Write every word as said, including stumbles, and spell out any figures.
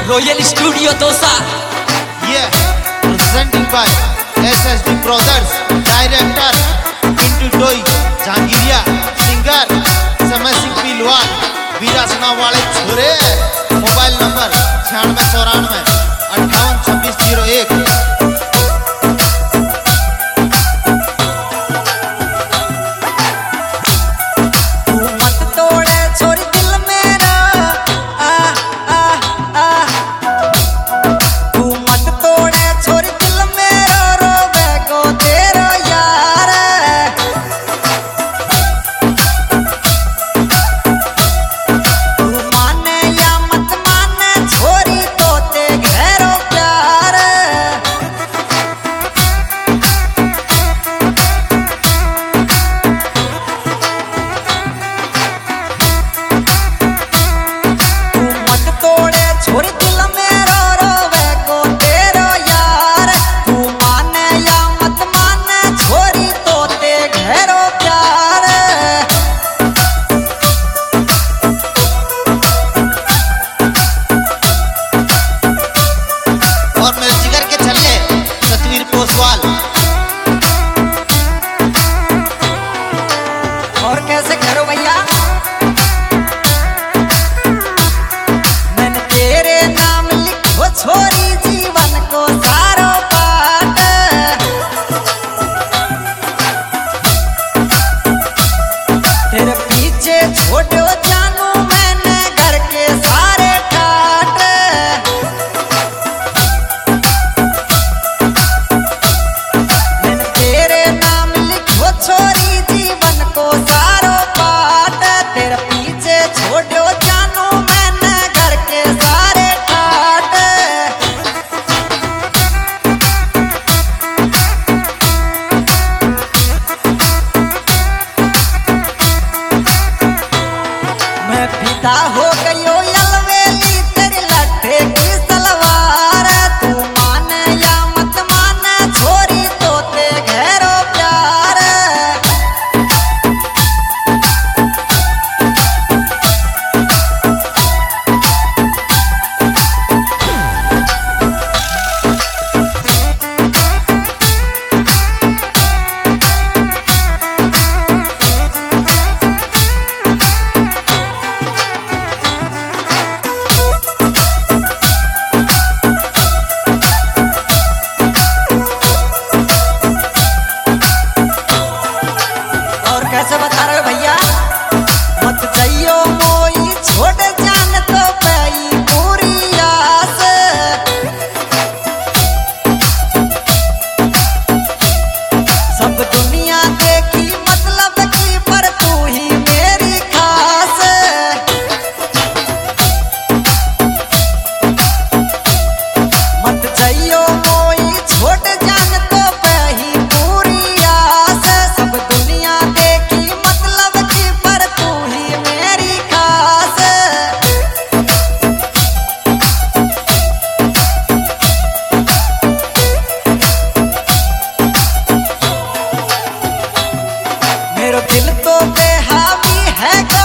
Royal Studio Dosa. Yeah, presenting by S S D Brothers, director Pintu Doi, Jahangiria, singer Samay Singh पिलवाल, वीरासना वाले छोरे। Mobile number छियानवे चौरानवे अट्ठावन छब्बीस जीरो एक। और कैसे करो भैया, मैंने तेरे नाम लिखो छोरी जीवन को सारो पाठ। तेरे पीछे छोड़ो जानू मैंने घर के सारे ठाट। मैंने तेरे नाम लिखो छोरी जीवन को सारो पाठ। तेरे पीछे छोड़ो जानू मैंने घर के सारे ठाट। मैं फिदा हो गयो अलवेली तेरे लट्ठे की सलवार। तू माने या मत माने छोरी तो ते घेरो प्यार। और कैसे बता रहे हो भैया, मत जाइयो मोई छोड़ जान तो पई पूरी आस। सब दुनिया देखी मतलब की पर तू ही मेरी खास। मत जाइयो मोई छोड़ जान तो पई पूरी आस। सब दुनिया देखी मतलब की पर तू ही मेरी खास। मेरा दिल तो बेहावी है।